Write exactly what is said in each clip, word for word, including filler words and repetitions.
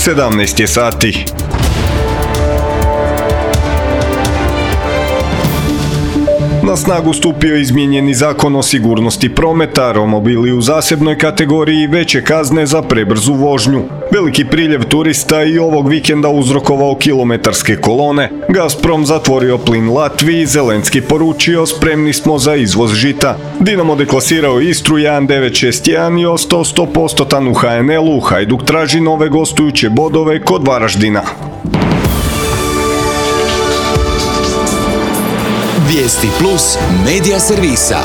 sedamnaest je sati. Na snagu stupio je izmijenjeni zakon o sigurnosti prometa, romobili u zasebnoj kategoriji, veće kazne za prebrzu vožnju. Veliki priljev turista i ovog vikenda uzrokovao kilometarske kolone. Gazprom zatvorio plin Latviji, Zelenski poručio spremni smo za izvoz žita. Dinamo deklasirao Istru jedan devet šest jedan i ostao sto posto u ha en el-u. Hajduk traži nove gostujuće bodove kod Varaždina. Vijesti Plus medija servisa.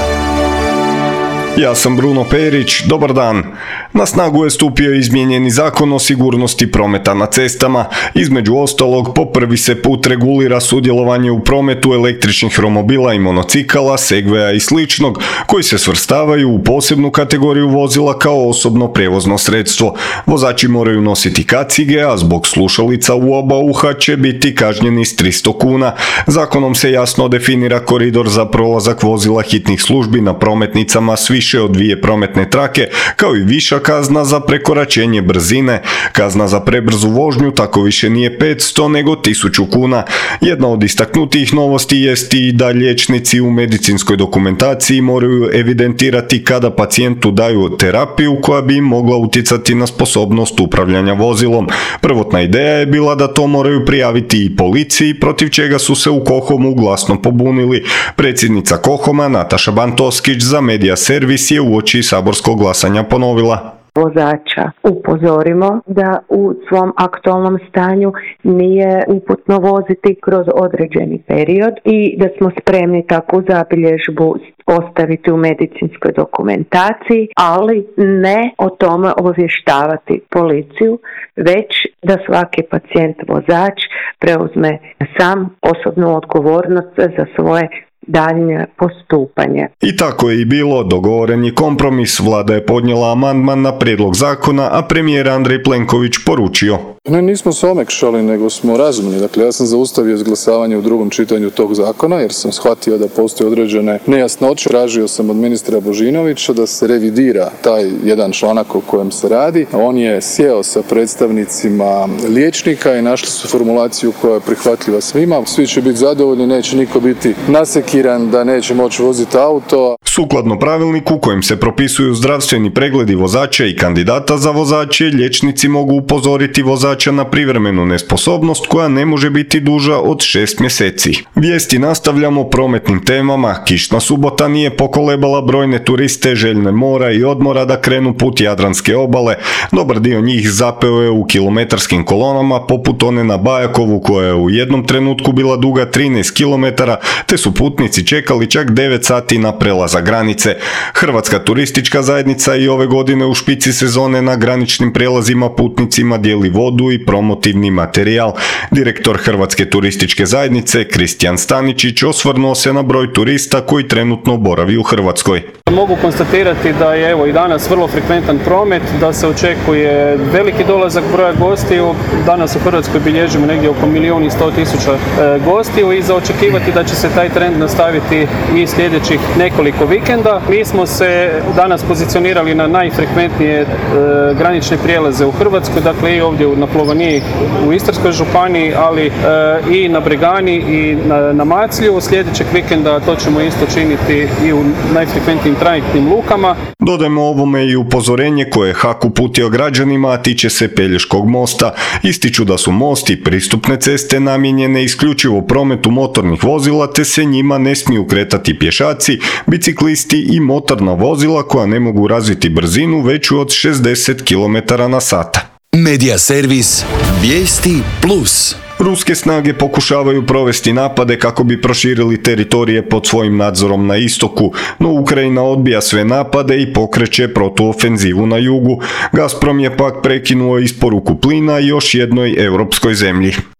Ja sam Bruno Perić, dobar dan. Na snagu je stupio izmijenjeni zakon o sigurnosti prometa na cestama. Između ostalog, po prvi se put regulira sudjelovanje u prometu električnih romobila i monocikala, segveja i sličnog, koji se svrstavaju u posebnu kategoriju vozila kao osobno prijevozno sredstvo. Vozači moraju nositi kacige, a zbog slušalica u oba uha će biti kažnjeni s tristo kuna. Zakonom se jasno definira koridor za prolazak vozila hitnih službi na prometnicama s više od dvije prometne trake, kao i viša kazna za prekoračenje brzine. Kazna za prebrzu vožnju tako više nije petsto nego tisuću kuna. Jedna od istaknutijih novosti jest i da liječnici u medicinskoj dokumentaciji moraju evidentirati kada pacijentu daju terapiju koja bi im mogla utjecati na sposobnost upravljanja vozilom. Prvotna ideja je bila da to moraju prijaviti i policiji, protiv čega su se u Kohomu glasno pobunili. Predsjednica Kohoma Nataša Bantoskić za Medija Servis je uoči saborskog glasanja ponovila. Vozača upozorimo da u svom aktualnom stanju nije uputno voziti kroz određeni period i da smo spremni takvu zabilježbu ostaviti u medicinskoj dokumentaciji, ali ne o tome obavještavati policiju, već da svaki pacijent vozač preuzme sam osobnu odgovornost za svoje daljnje postupanje. I tako je i bilo, dogovoren je kompromis, vlada je podnijela amandman na prijedlog zakona, a premijer Andrej Plenković poručio. Ne, nismo se omekšali, nego smo razumni. Dakle, ja sam zaustavio izglasavanje u drugom čitanju tog zakona, jer sam shvatio da postoje određene nejasnoće. Tražio sam od ministra Božinovića da se revidira taj jedan članak o kojem se radi. On je sjeo sa predstavnicima liječnika i našli su formulaciju koja je prihvatljiva svima. Svi će biti zadovoljni, neće niko biti nasekiran da neće moći voziti auto. Sukladno pravilniku kojim se propisuju zdravstveni pregledi vozača i kandidata za vozače, liječnici mogu upozoriti vozača na privremenu nesposobnost koja ne može biti duža od šest mjeseci. Vijesti nastavljamo prometnim temama. Kišna subota nije pokolebala brojne turiste željne mora i odmora da krenu put Jadranske obale. Dobar dio njih zapeo je u kilometarskim kolonama, poput one na Bajakovu koja je u jednom trenutku bila duga trinaest kilometara, te su putnici čekali čak devet sati na prelazak granice. Hrvatska turistička zajednica i ove godine u špici sezone na graničnim prijelazima putnicima dijeli vodu i promotivni materijal. Direktor Hrvatske turističke zajednice Kristijan Staničić osvrnuo se na broj turista koji trenutno boravi u Hrvatskoj. Mogu konstatirati da je evo i danas vrlo frekventan promet, da se očekuje veliki dolazak broja gostiju. Danas u Hrvatskoj bilježimo negdje oko milijun i sto tisuća gostiju i za očekivati da će se taj trend nastaviti i sljedećih nekoliko vikenda. Mi smo se danas pozicionirali na najfrekventnije e, granične prijelaze u Hrvatskoj, dakle i ovdje na Plovaniji u Istarskoj županiji, ali e, i na Bregani i na, na Maclju. Sljedećeg vikenda to ćemo isto činiti i u najfrekventnijim trajektnim lukama. Dodajmo ovome i upozorenje koje je H A K uputio građanima, a tiče se Pelješkog mosta. Ističu da su most i pristupne ceste namijenjene isključivo prometu motornih vozila, te se njima ne smiju kretati pješaci, biciklisti i motorna vozila koja ne mogu razviti brzinu veću od šezdeset kilometara na sat. Medija servis Vijesti Plus. Ruske snage pokušavaju provesti napade kako bi proširili teritorije pod svojim nadzorom na istoku, no Ukrajina odbija sve napade i pokreće protuofenzivu na jugu. Gazprom je pak prekinuo isporuku plina još jednoj europskoj zemlji.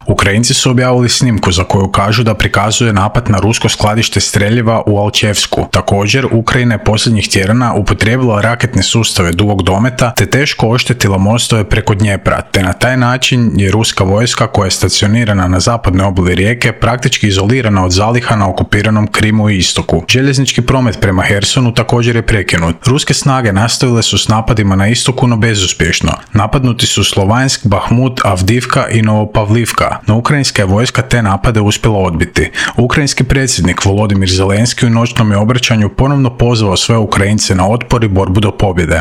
Ukrajinci su objavili snimku za koju kažu da prikazuje napad na rusko skladište streljiva u Alčevsku. Također, Ukrajina je posljednjih tjedana upotrijebila raketne sustave dugog dometa te teško oštetila mostove preko Dnjepra, te na taj način je ruska vojska koja je stacionirana na zapadnoj obali rijeke praktički izolirana od zaliha na okupiranom Krimu i istoku. Željeznički promet prema Hersonu također je prekinut. Ruske snage nastavile su s napadima na istoku, no bezuspješno. Napadnuti su Slovansk, Bahmut, Avdivka i Novopavlivka, no ukrajinska je vojska te napade uspjela odbiti. Ukrajinski predsjednik Volodimir Zelenski u noćnom je obraćanju ponovno pozvao sve Ukrajince na otpor i borbu do pobjede.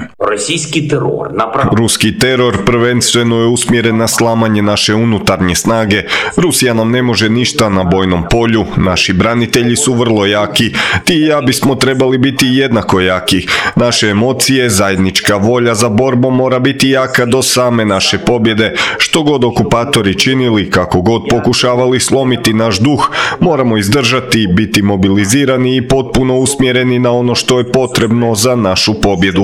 Ruski teror prvenstveno je usmjeren na slamanje naše unutarnje snage. Rusija nam ne može ništa na bojnom polju. Naši branitelji su vrlo jaki. Ti i ja bismo trebali biti jednako jaki. Naše emocije, zajednička volja za borbom mora biti jaka do same naše pobjede. Što god okupatori činili, kako god pokušavali slomiti naš duh, moramo izdržati, biti mobilizirani i potpuno usmjereni na ono što je potrebno za našu pobjedu.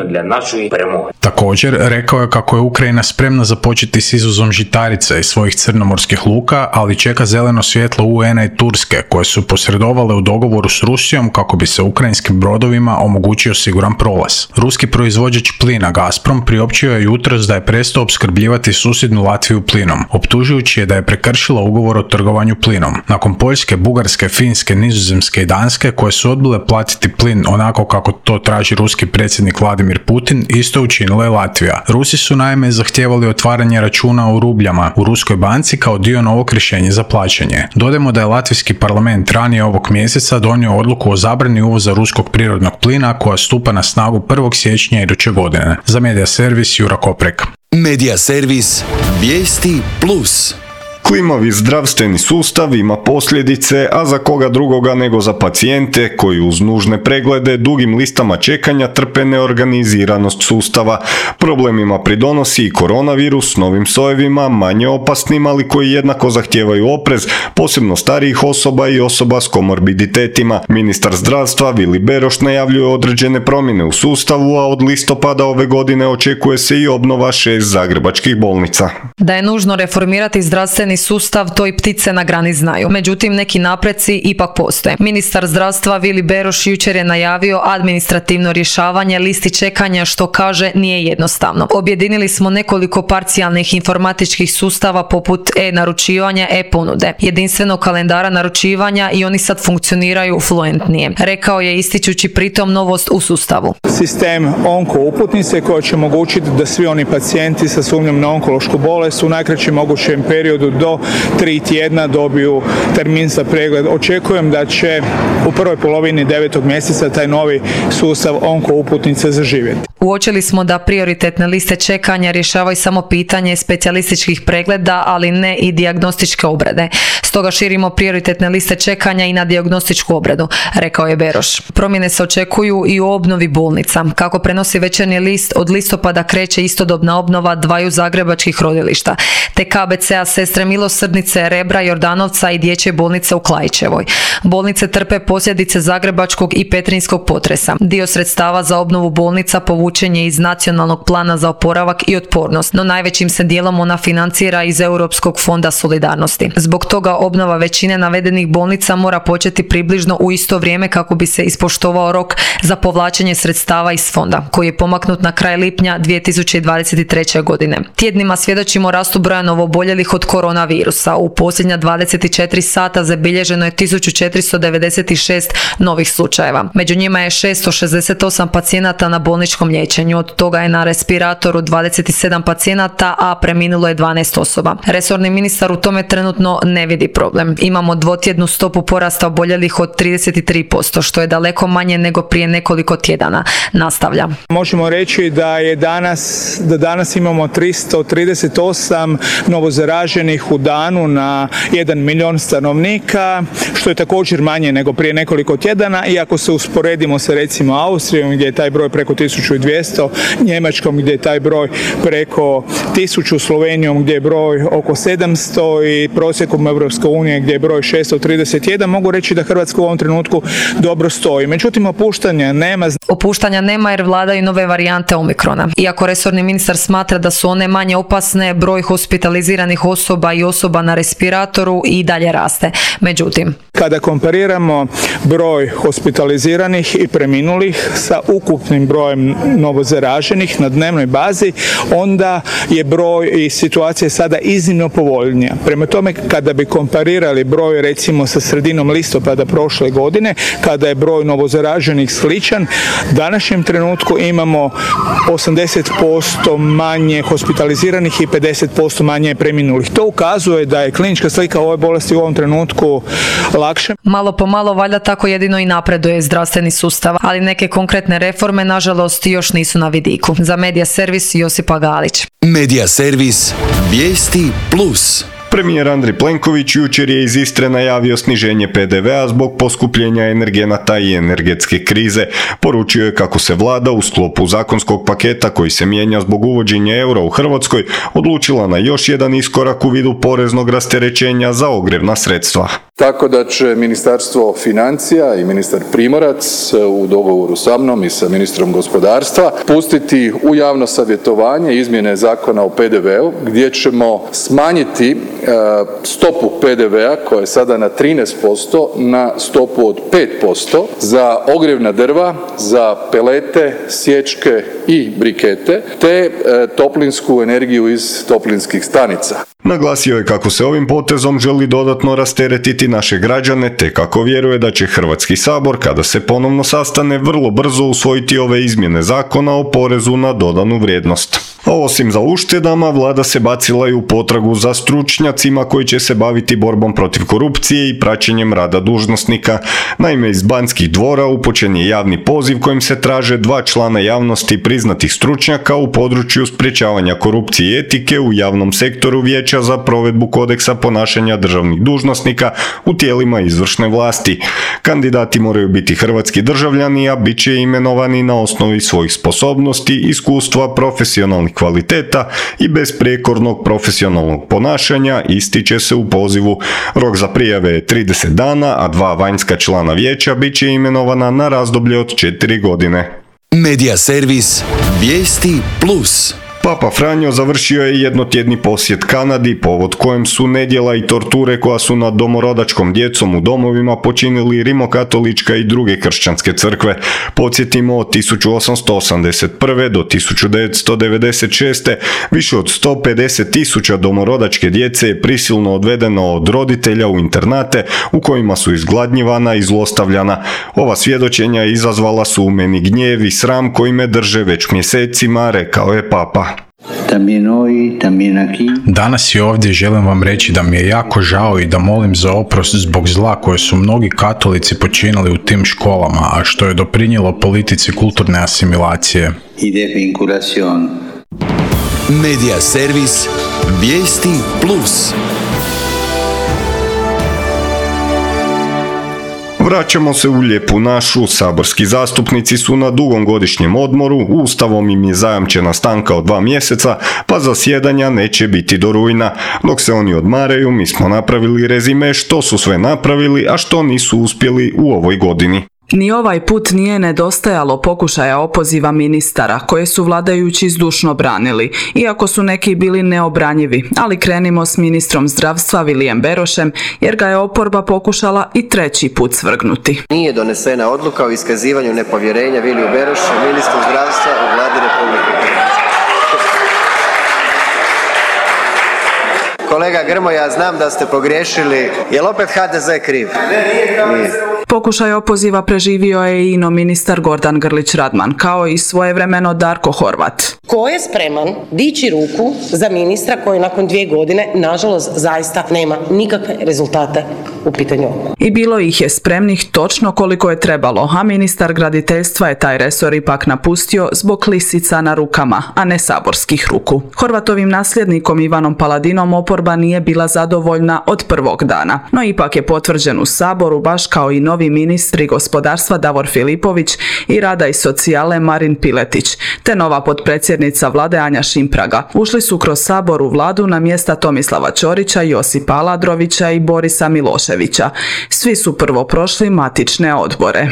Također, rekao je kako je Ukrajina spremna započeti s izvozom žitarica iz svojih crnomorskih luka, ali čeka zeleno svjetlo U N-a i Turske, koje su posredovale u dogovoru s Rusijom kako bi se ukrajinskim brodovima omogućio siguran prolaz. Ruski proizvođač plina Gazprom priopćio je jutros da je prestao opskrbljivati susjednu Latviju plinom, optužujući je da je prekršila ugovor o trgovanju plinom. Nakon Poljske, Bugarske, Finske, Nizozemske i Danske, koje su odbile platiti plin onako kako to traži ruski predsjednik Vladimir Putin, isto učinila je Latvija. Rusi su naime zahtijevali otvaranje računa u rubljama u ruskoj banci kao dio novog rješenja za plaćanje. Dodajmo da je latvijski parlament ranije ovog mjeseca donio odluku o zabrani uvoza ruskog prirodnog plina koja stupa na snagu prvog siječnja iduće godine. Za Media Servis Jura Koprek. Media Servis Vijesti Plus. Klimavi zdravstveni sustav ima posljedice, a za koga drugoga nego za pacijente koji uz nužne preglede dugim listama čekanja trpe neorganiziranost sustava. Problemima pridonosi i koronavirus, novim sojevima, manje opasnim, ali koji jednako zahtijevaju oprez, posebno starijih osoba i osoba s komorbiditetima. Ministar zdravstva Vili Beroš najavljuje određene promjene u sustavu, a od listopada ove godine očekuje se i obnova šest zagrebačkih bolnica. Da je nužno reformirati zdravstveni sustav, to i ptice na grani znaju. Međutim, neki napreci ipak postoje. Ministar zdravstva Vili Beroš jučer je najavio administrativno rješavanje listi čekanja, što kaže nije jednostavno. Objedinili smo nekoliko parcijalnih informatičkih sustava poput e-naručivanja, e-ponude, jedinstvenog kalendara naručivanja i oni sad funkcioniraju fluentnije. Rekao je ističući pritom novost u sustavu. Sistem onko uputnice koja će omogućiti da svi oni pacijenti sa sumnjom na onkološku bolest u najkraćem mogućem periodu do tri tjedna dobiju termin za pregled. Očekujem da će u prvoj polovini devetog mjeseca taj novi sustav onko uputnice zaživjeti. Uočili smo da prioritetne liste čekanja rješavaju samo pitanje specijalističkih pregleda, ali ne i dijagnostičke obrade. Stoga širimo prioritetne liste čekanja i na dijagnostičku obradu, rekao je Beroš. Promjene se očekuju i u obnovi bolnica. Kako prenosi Večernji list, od listopada kreće istodobna obnova dvaju zagrebačkih rodilišta, te K B C-a Sestre Milosrdnice, Rebra, Jordanovca i Dječje bolnice u Klaićevoj. Bolnice trpe posljedice zagrebačkog i petrinjskog potresa. Dio sredstava za obnovu bolnica povučen je iz Nacionalnog plana za oporavak i otpornost, no najvećim se dijelom ona financira iz Europskog fonda solidarnosti. Zbog toga obnova većine navedenih bolnica mora početi približno u isto vrijeme kako bi se ispoštovao rok za povlačenje sredstava iz fonda, koji je pomaknut na kraj lipnja dvije tisuće dvadeset treće. godine. Tjednima svjedočimo rastu broja novoboljelih od koronavirusa. U posljednja dvadeset četiri sata zabilježeno je tisuću četiristo devedeset šest novih slučajeva. Među njima je šesto šezdeset osam pacijenata na bolničkom liječenju, od toga je na respiratoru dvadeset sedam pacijenata, a preminulo je dvanaest osoba. Resorni ministar u tome trenutno ne vidi problem. Imamo dvotjednu stopu porasta oboljelih od trideset tri posto, što je daleko manje nego prije nekoliko tjedana. Nastavlja. Možemo reći da je danas, da danas imamo tristo trideset osam novozaraženih u danu na jedan milijun stanovnika, što je također manje nego prije nekoliko tjedana, i ako se usporedimo sa recimo Austrijom gdje je taj broj preko tisuću dvjesto, Njemačkom gdje je taj broj preko tisuću, Slovenijom gdje je broj oko sedamsto i prosjekom Europske unije gdje je broj šesto trideset jedan, mogu reći da Hrvatska u ovom trenutku dobro stoji. Međutim, opuštanja nema. Opuštanja nema jer vladaju nove varijante Omikrona. Iako resorni ministar smatra da su one manje opasne, broj hospitaliziranih osoba i i osoba na respiratoru i dalje raste. Međutim, kada kompariramo broj hospitaliziranih i preminulih sa ukupnim brojem novozaraženih na dnevnoj bazi, onda je broj i situacija sada iznimno povoljnija. Prema tome, kada bi komparirali broj recimo sa sredinom listopada prošle godine, kada je broj novozaraženih sličan, u današnjem trenutku imamo osamdeset posto manje hospitaliziranih i pedeset posto manje preminulih. To ukazuje da je klinička slika ove bolesti u ovom trenutku lakše. Malo po malo valjda tako jedino i napreduje zdravstveni sustav, ali neke konkretne reforme nažalost još nisu na vidiku. Za Medija servis Josipa Galić. Medija servis Vijesti plus. Premijer Andrej Plenković jučer je iz Istre najavio sniženje pe de ve a zbog poskupljenja energenata i energetske krize. Poručio je kako se vlada u sklopu zakonskog paketa koji se mijenja zbog uvođenja eura u Hrvatskoj odlučila na još jedan iskorak u vidu poreznog rasterećenja za ogrjevna sredstva. Tako da će Ministarstvo financija i ministar Primorac u dogovoru sa mnom i sa ministrom gospodarstva pustiti u javno savjetovanje izmjene Zakona o pe de ve u gdje ćemo smanjiti stopu pe de ve a koja je sada na trinaest posto na stopu od pet posto za ogrjevna drva, za pelete, sječke i brikete te toplinsku energiju iz toplinskih stanica. Naglasio je kako se ovim potezom želi dodatno rasteretiti naše građane te kako vjeruje da će Hrvatski sabor kada se ponovno sastane vrlo brzo usvojiti ove izmjene zakona o porezu na dodanu vrijednost. A osim za uštedama, vlada se bacila i u potragu za stručnjacima koji će se baviti borbom protiv korupcije i praćenjem rada dužnosnika. Naime, iz Banskih dvora upućen je javni poziv kojim se traže dva člana javnosti priznatih stručnjaka u području sprječavanja korupcije i etike u javnom sektoru Vijeća za provedbu kodeksa ponašanja državnih dužnosnika u tijelima izvršne vlasti. Kandidati moraju biti hrvatski državljani, a bit će imenovani na osnovi svojih sposobnosti, iskustva, profesionalnih kvaliteta i besprijekornog profesionalnog ponašanja, ističe se u pozivu. Rok za prijave je trideset dana, a dva vanjska člana vijeća bit će imenovana na razdoblje od četiri godine. Medija servis Vijesti plus. Papa Franjo završio je jednotjedni posjet Kanadi, povod kojem su nedjela i torture koja su nad domorodačkom djecom u domovima počinili rimokatolička i druge kršćanske crkve. Podsjetimo, od tisuću osamsto osamdeset prve do tisuću devetsto devedeset šeste više od sto pedeset tisuća domorodačke djece je prisilno odvedeno od roditelja u internate u kojima su izgladnjivana i zlostavljana. Ova svjedočenja izazvala su u meni gnjev i sram koji me drže već mjesecima, rekao je Papa. Danas i ovdje želim vam reći da mi je jako žao i da molim za oprost zbog zla koje su mnogi katolici počinili u tim školama, a što je doprinijelo politici kulturne asimilacije. Medija servis Vijesti plus. Vraćamo se u lijepu našu. Saborski zastupnici su na dugom godišnjem odmoru, Ustavom im je zajamčena stanka od dva mjeseca, pa zasjedanja neće biti do rujna. Dok se oni odmaraju, mi smo napravili rezime što su sve napravili, a što nisu uspjeli u ovoj godini. Ni ovaj put nije nedostajalo pokušaja opoziva ministara koje su vladajući zdušno branili, iako su neki bili neobranjivi, ali krenimo s ministrom zdravstva Vilijem Berošem jer ga je oporba pokušala i treći put svrgnuti. Nije donesena odluka o iskazivanju nepovjerenja Viliju Berošu, ministru zdravstva u vladi Republike Hrvatske. Kolega Grmoja, znam da ste pogriješili. Je li opet ha de ze kriv? Nije. Pokušaj opoziva preživio je i ino ministar Gordan Grlić Radman, kao i svojevremeno Darko Horvat. Ko je spreman dići ruku za ministra koji nakon dvije godine, nažalost, zaista nema nikakve rezultate u pitanju? I bilo ih je spremnih točno koliko je trebalo, a ministar graditeljstva je taj resor ipak napustio zbog lisica na rukama, a ne saborskih ruku. Horvatovim nasljednikom Ivanom Paladinom oporba nije bila zadovoljna od prvog dana, no ipak je potvrđen u Saboru baš kao i novi ministri gospodarstva Davor Filipović i rada i socijale Marin Piletić, te nova potpredsjednica vlade Anja Šimpraga. Ušli su kroz Sabor u vladu na mjesta Tomislava Ćorića, Josipa Aladrovića i Borisa Miloševića. Svi su prvo prošli matične odbore.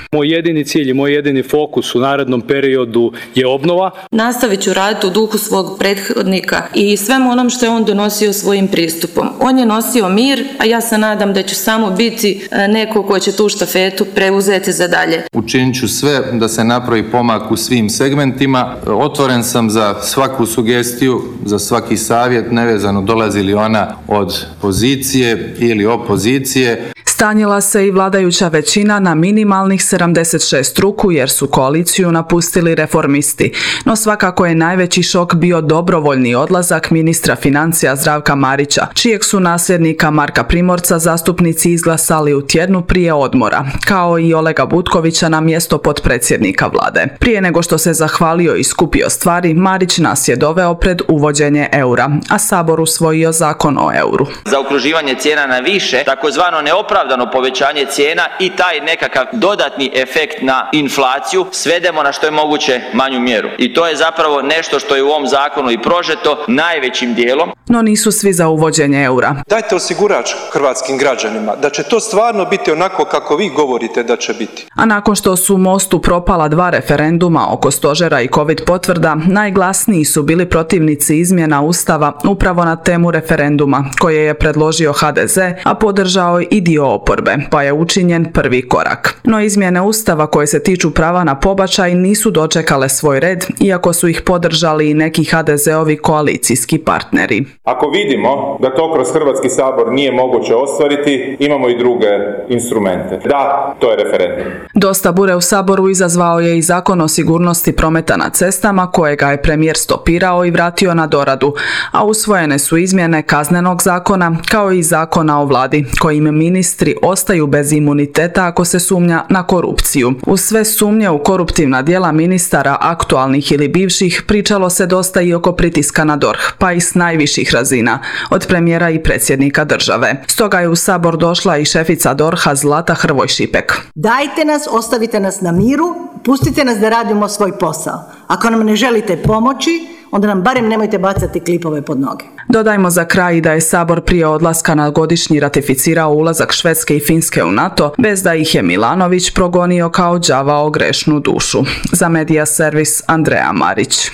Moj jedini cilj i moj jedini fokus u narednom periodu je obnova. Nastavit ću raditi u duhu svog prethodnika i svemu onom što je on donosio svojim pristupom. On je nosio mir, a ja se nadam da ću samo biti neko ko će tu štafetu preuzeti za dalje. Učinit ću sve da se napravi pomak u svim segmentima. Otvoren sam za svaku sugestiju, za svaki savjet, nevezano dolazi li ona od pozicije ili opozicije. Stanjila se i vladajuća većina na minimalnih sedamdeset šest ruku jer su koaliciju napustili reformisti. No svakako je najveći šok bio dobrovoljni odlazak ministra financija Zdravka Marića, čijeg su nasljednika Marka Primorca zastupnici izglasali u tjednu prije odmora, kao i Olega Butkovića na mjesto potpredsjednika vlade. Prije nego što se zahvalio i skupio stvari, Marić nas je doveo pred uvođenje eura, a Sabor usvojio zakon o euru. Zaokruživanje cijena na više, takozvano neopravdano povećanje cijena i taj nekakav dodatni efekt na inflaciju svedemo na što je moguće manju mjeru. I to je zapravo nešto što je u ovom zakonu i prožeto najvećim dijelom. No nisu svi za uvođenje eura. Dajte osigurač hrvatskim građanima da će to stvarno biti onako kako vi govorite da će biti. A nakon što su Mostu propala dva referenduma oko stožera i covid potvrda, najglasniji su bili protivnici izmjena Ustava upravo na temu referenduma, koje je predložio ha de ze, a podržao i dio oporbe, pa je učinjen prvi korak. No izmjene Ustava koje se tiču prava na pobačaj nisu dočekale svoj red, iako su ih podržali i neki ha de zeovi koalicijski partneri. Ako vidimo da to kroz Hrvatski sabor nije moguće ostvariti, imamo i druge instrumente. Da, to je referendum. Dosta bure u Saboru izazvao je i zakon o sigurnosti prometa na cestama, kojega je premijer stopirao i vratio na doradu, a usvojene su izmjene Kaznenog zakona, kao i zakona o vladi, kojim ministri ostaju bez imuniteta ako se sumnja na korupciju. Uz sve sumnje u koruptivna djela ministara, aktualnih ili bivših, pričalo se dosta i oko pritiska na D O R H, pa i s najviših razina, od premijera i predsjednika države. Stoga je u Sabor došla i šefica D O R H-a Zlata Hrvoj Šipek. Dajte nas, ostavite nas na miru, pustite nas da radimo svoj posao. Ako nam ne želite pomoći, onda nam barem nemojte bacati klipove pod noge. Dodajmo za kraj da je Sabor prije odlaska na godišnji ratificirao ulazak Švedske i Finske u NATO, bez da ih je Milanović progonio kao đava o grešnu dušu. Za Medija servis Andreja Marić.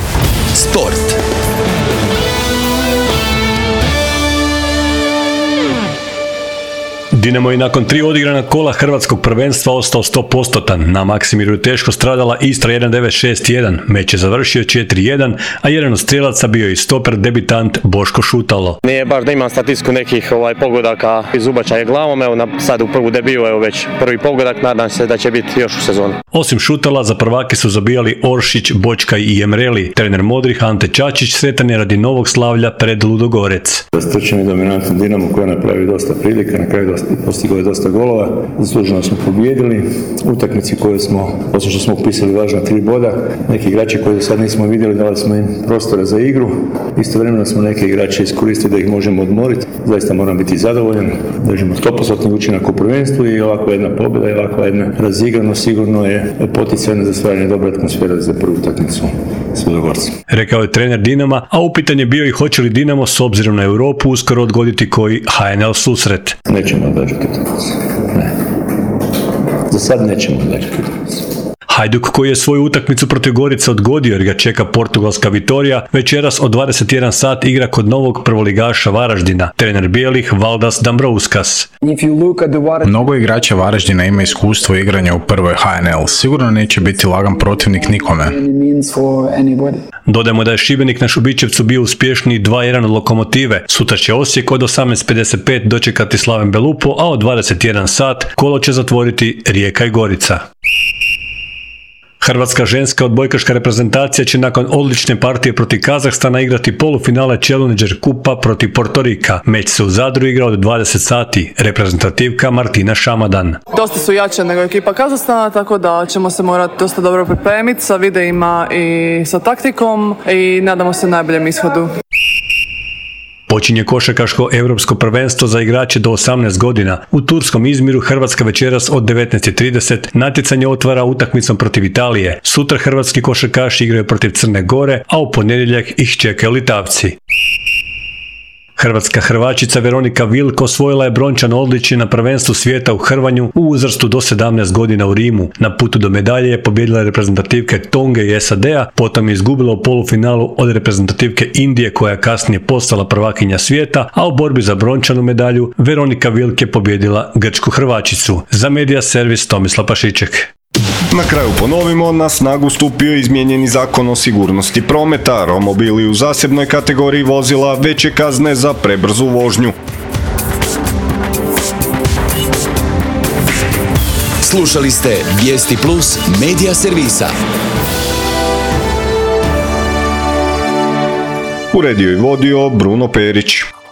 Sport. Dinamo je nakon tri odigrana kola hrvatskog prvenstva ostao sto postotan. Na Maksimiru je teško stradala Istra jedan devet šest jedan. Meč je završio četiri jedan, a jedan od strijelaca bio i stoper debitant Boško Šutalo. Nije baš da imam statistiku nekih ovaj, pogodaka iz ubačaja glavom. Evo na, sad u prvu debiju, evo već prvi pogodak. Nadam se da će biti još u sezoni. Osim Šutala, za prvake su zabijali Oršić, Bočkaj i Emreli. Trener Modrih Ante Čačić sretan je radi novog slavlja pred Ludogorec. Strčan i dominantan Dinamo koji je napravio dosta prilika, na kraju dosta postigao je dosta golova, zasluženo smo pobijedili. Utakmici koje smo, osim što smo upisali važna tri boda, neki igrači koje do sad nismo vidjeli, dali smo im prostore za igru. Istovremeno smo neke igrače iskoristili da ih možemo odmoriti. Zaista moram biti zadovoljan. Držimo sto posto učinak u prvenstvu i ovakva jedna pobjeda i ovakva jedna razigranost sigurno je poticajna za stvaranje dobre atmosfere za prvu utakmicu s Ludogorcem. Rekao je trener Dinama, a upitan je bio i hoće li Dinamo s obzirom na Europu uskoro odgoditi koji ha en el susret. Nećemo odgađati utakmicu. Ne. Za sad nećemo odgađati utakmicu. Hajduk, koji je svoju utakmicu protiv Gorice odgodio jer ga čeka portugalska Vitorija, večeras od dvadeset jedan sat igra kod novog prvoligaša Varaždina, trener bijelih Valdas Dambrauskas. Mnogo igrača Varaždina ima iskustvo igranja u prvoj ha en el. Sigurno neće biti lagan protivnik nikome. Dodajmo da je Šibenik na Šubićevcu bio uspješniji dva jedan od Lokomotive. Sutra će Osijek od osamnaest pedeset pet dočekati Slaven Belupo, a od dvadeset jedan sat kolo će zatvoriti Rijeka i Gorica. Hrvatska ženska odbojkaška reprezentacija će nakon odlične partije protiv Kazahstana igrati polufinale Challenger kupa protiv Portorika. Meč se u Zadru igra od dvadeset sati. Reprezentativka Martina Šamadan. Dosta su jače nego ekipa Kazahstana, tako da ćemo se morati dosta dobro pripremiti sa videima i sa taktikom i nadamo se najboljem ishodu. Počinje košarkaško europsko prvenstvo za igrače do osamnaest godina. U turskom Izmiru Hrvatska večeras od devetnaest trideset natjecanje otvara utakmicom protiv Italije. Sutra hrvatski košarkaši igraju protiv Crne Gore, a u ponedjeljak ih čekaju Litavci. Hrvatska hrvačica Veronika Vilk osvojila je brončano odličje na prvenstvu svijeta u hrvanju u uzrastu do sedamnaest godina u Rimu. Na putu do medalje je pobijedila reprezentativke Tonge i S A D-a, potom je izgubila u polufinalu od reprezentativke Indije koja je kasnije postala prvakinja svijeta, a u borbi za brončanu medalju Veronika Vilk je pobijedila grčku hrvačicu. Za Media Servis Tomislav Pašiček. Na kraju ponovimo, na snagu stupio je izmijenjeni zakon o sigurnosti prometa, romobili u zasebnoj kategoriji vozila veće kazne za prebrzu vožnju. Slušali ste Vijesti Plus Media Servisa. Uredio i vodio Bruno Perić.